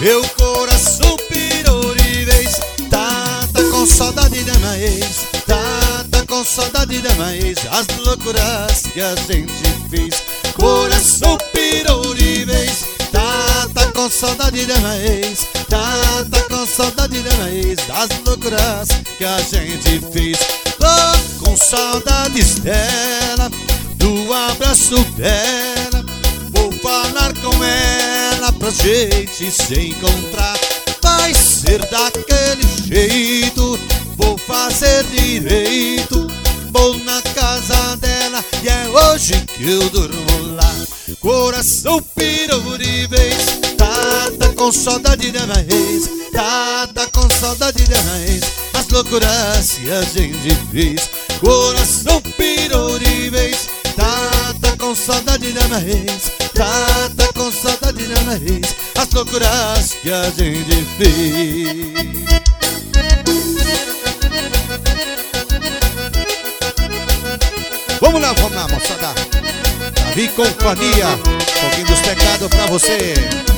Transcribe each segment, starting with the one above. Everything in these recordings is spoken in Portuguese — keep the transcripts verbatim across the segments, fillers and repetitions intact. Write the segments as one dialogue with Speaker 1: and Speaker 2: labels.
Speaker 1: Meu coração pirou de vez. Tá, tá com saudade da minha ex. Tá, tá com saudade da minha ex. As loucuras que a gente fez. Coração pirou de vez. Tá, tá com saudade da minha ex. Tá, tá com saudade da minha ex. Das loucuras que a gente fez. Tô com saudades dela, do abraço dela. Vou falar com ela pra gente se encontrar. Vai ser daquele jeito, vou fazer direito. Vou na casa dela e é hoje que eu durmo lá. Coração pirou de vez. Tá, tá com saudade da minha ex. Tá, tá com saudade da minha ex. As loucuras que a gente fez. Coração pirou de vez. Tá, tá com saudade da minha ex. Tá, tá com saudade da minha ex. As loucuras que a gente fez. Vamos lá, vamos lá, moçada. Davi Companhia, um pouquinho dos pecados pra você.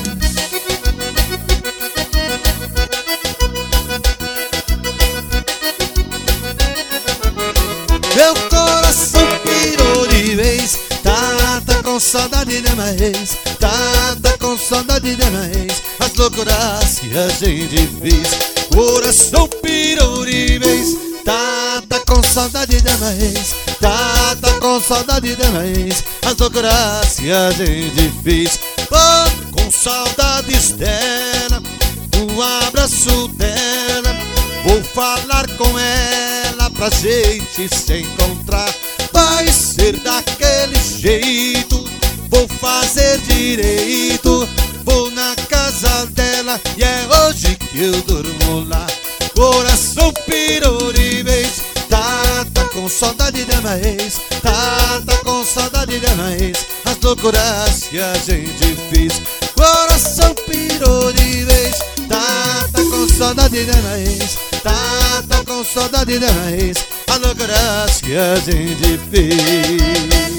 Speaker 1: Meu coração pirou de vez. Tá, tá com saudade da minha ex. Tá, tá com saudade da minha ex. As loucuras que a gente fez. Coração pirou de vez. Tá, tá com saudade da minha ex. Tá, tá com saudade da minha ex. As loucuras que a gente fez. Tô com saudades dela, um abraço dela. Vou falar com ela pra gente se encontrar. Vai ser daquele jeito, vou fazer direito. Vou na casa dela e é hoje que eu durmo lá. Coração pirou de vez. Tá, tá com saudade da minha ex. Tá, tá com saudade da minha ex. As loucuras que a gente fez. Coração pirou de vez. Tá, tá com saudade da minha ex. Tá, tá com saudade da minha ex. As loucuras que a gente fez.